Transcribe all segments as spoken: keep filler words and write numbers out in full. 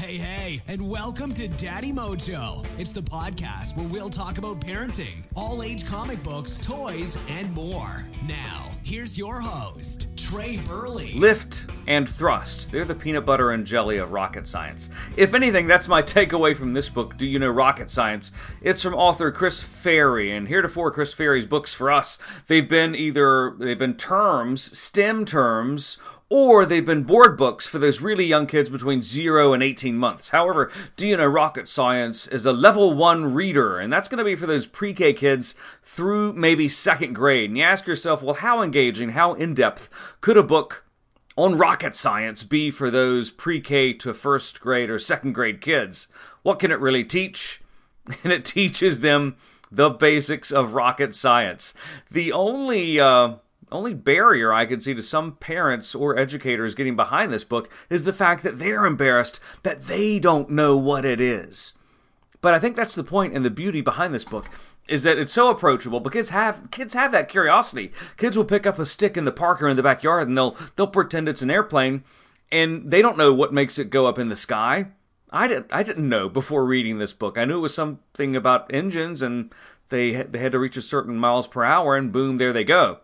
Hey, hey, and welcome to Daddy Mojo. It's the podcast where we'll talk about parenting, all-age comic books, toys, and more. Now, here's your host, Trey Burley. Lift and thrust. They're the peanut butter and jelly of rocket science. If anything, that's my takeaway from this book, Do You Know Rocket Science? It's from author Chris Ferry, and heretofore Chris Ferry's books for us, they've been either, they've been terms, STEM terms, or they've been board books for those really young kids between zero and eighteen months. However, Do You Know Rocket Science is a level one reader, and that's going to be for those pre-K kids through maybe second grade. And you ask yourself, well, how engaging, how in-depth could a book on rocket science be for those pre-K to first grade or second grade kids? What can it really teach? And it teaches them the basics of rocket science. The only... Uh, Only barrier I could see to some parents or educators getting behind this book is the fact that they're embarrassed that they don't know what it is. But I think that's the point and the beauty behind this book, is that it's so approachable because have, kids have that curiosity. Kids will pick up a stick in the park or in the backyard and they'll they'll pretend it's an airplane, and they don't know what makes it go up in the sky. I didn't I didn't know before reading this book. I knew it was something about engines, and they they had to reach a certain miles per hour, and boom, there they go.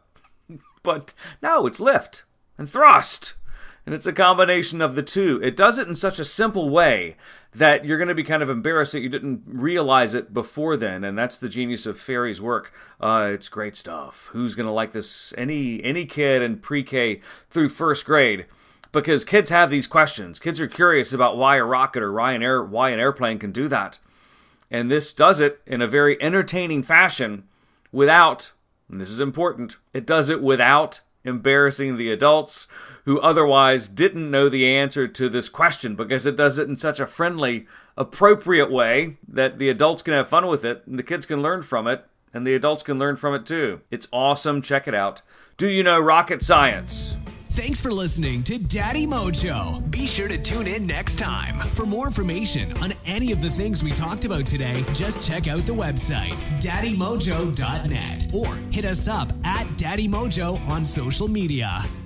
But no, it's lift and thrust, and it's a combination of the two. It does it in such a simple way that you're going to be kind of embarrassed that you didn't realize it before then, and that's the genius of Ferry's work. Uh, it's great stuff. Who's going to like this? Any any kid in pre-K through first grade, because kids have these questions. Kids are curious about why a rocket or why an, air, why an airplane can do that, and this does it in a very entertaining fashion without... And this is important, it does it without embarrassing the adults who otherwise didn't know the answer to this question, because it does it in such a friendly, appropriate way that the adults can have fun with it, and the kids can learn from it, and the adults can learn from it too. It's awesome. Check it out. Do You Know Rocket Science? Thanks for listening to Daddy Mojo. Be sure to tune in next time. For more information on any of the things we talked about today, just check out the website, daddy mojo dot net, or hit us up at Daddy Mojo on social media.